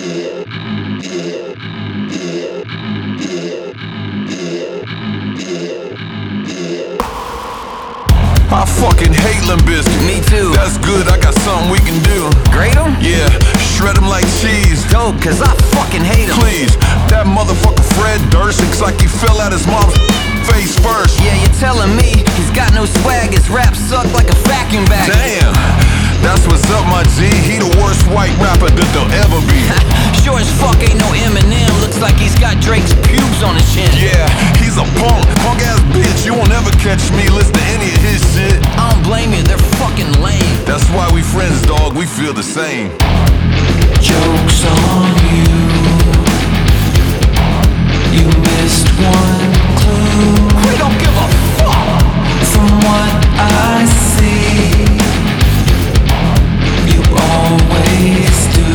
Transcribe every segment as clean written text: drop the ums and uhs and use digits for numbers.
I fucking hate Limp Bizkit. Me too. That's good, I got something we can do. Grate 'em? Yeah, shred 'em like cheese. Dope, cause I fucking hate 'em. Please, that motherfucker Fred Durst looks like he fell out his mom's face first. Yeah, you're telling me he's got no swag, his rap suck like a vacuum bag. Damn, that's what's up, my G. He the worst white rapper that there'll ever be. Sure as fuck ain't no Eminem, looks like he's got Drake's pubes on his chin. Yeah, he's a punk ass bitch. You won't ever catch me listen to any of his shit. I don't blame you, they're fucking lame. That's why we friends, dog, we feel the same. Joke's on you. You missed one clue. We don't give a fuck. From what I see, you always do.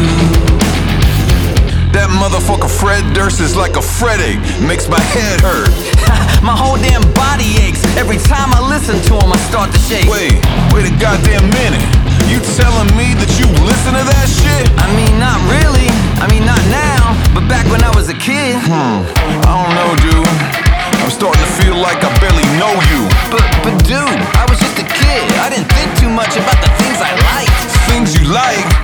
That motherfucker Fred Durst is like a Fred ache, makes my head hurt. My whole damn body aches. Every time I listen to him, I start to shake. Wait a goddamn minute. You telling me that you listen to that shit? I mean, not really. I mean, not now. But back when I was a kid. I don't know, dude. I'm starting to feel like I barely know you. But dude, I was just a kid. I didn't think too much about the things I liked. Things you like?